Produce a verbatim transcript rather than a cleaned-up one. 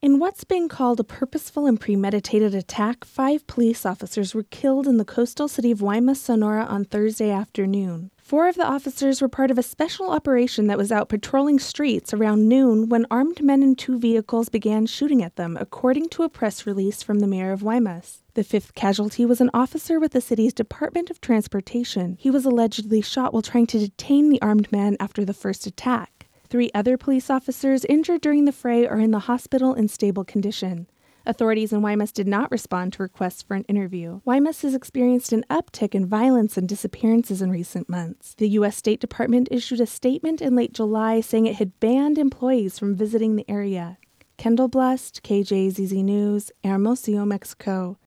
In what's being called a purposeful and premeditated attack, five police officers were killed in the coastal city of Guaymas, Sonora on Thursday afternoon. Four of the officers were part of a special operation that was out patrolling streets around noon when armed men in two vehicles began shooting at them, according to a press release from the mayor of Guaymas. The fifth casualty was an officer with the city's Department of Transportation. He was allegedly shot while trying to detain the armed men after the first attack. Three other police officers injured during the fray are in the hospital in stable condition. Authorities in Guaymas did not respond to requests for an interview. Guaymas has experienced an uptick in violence and disappearances in recent months. The U S State Department issued a statement in late July saying it had banned employees from visiting the area. Kendall Blust, K J Z Z News, Hermosillo, Mexico.